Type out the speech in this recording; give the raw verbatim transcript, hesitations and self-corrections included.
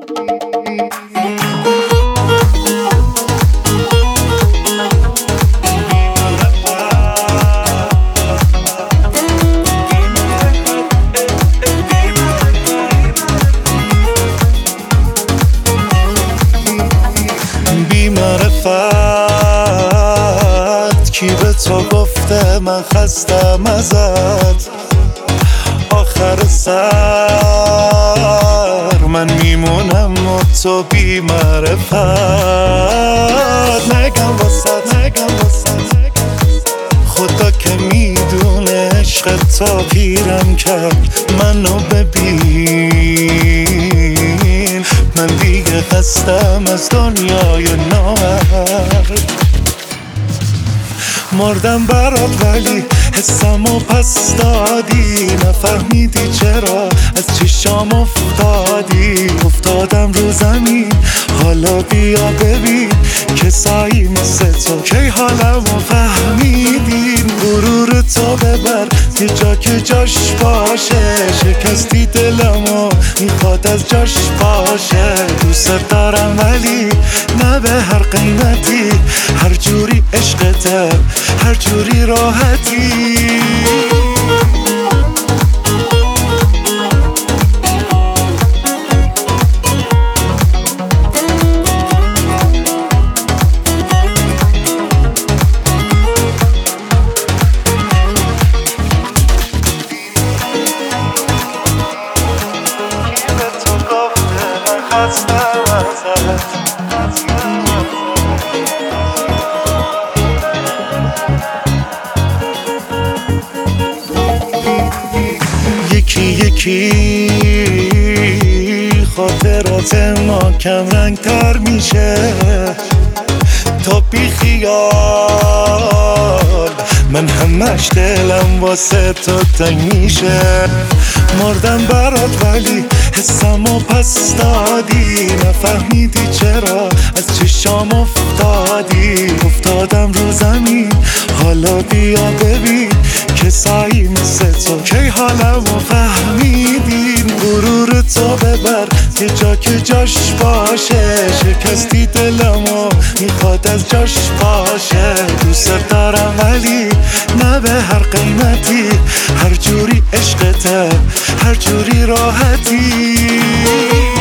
معرفت کی به تو گفته من خستم ازت؟ آخر سر من میمونم و تو بی معرفت. نگم واسه نگم واسه خدا که میدونه عشق تا پیرم کرد. منو ببین من دیگه خستم از دنیای نامرد. مردم برات ولی حسمو پس دادی. نفهمیدی چرا از چشام افتادی. افتادم رو زمین حالا بیا ببین کسایی مثل تو کی حالمو فهمیدین. غرور تو ببر یه جا که جاش باشه. شکستی دلمو میخواد از جاش باشه. دوست دارم ولی نه به هر قیمتی. هر جوری عشقته هر جوری راحتی. یکی یکی خاطرات ما کم رنگ تر میشه. تا بی خیال من همش دلم واسه تو تنگ میشه. مردم برات ولی حسمو پس دادی. نفهمیدی چرا از چشام افتادی. افتادم رو زمین حالا بیا ببین کسایی مثل تو کی حالمو فهمیدین. غرور تو ببر یه جا که جاش باشه. شکستی دلمو میخواد از جاش باشه. دوست دارم ولی نه به هر قیمتی. هر جوری عشقته هر جوری راحتی.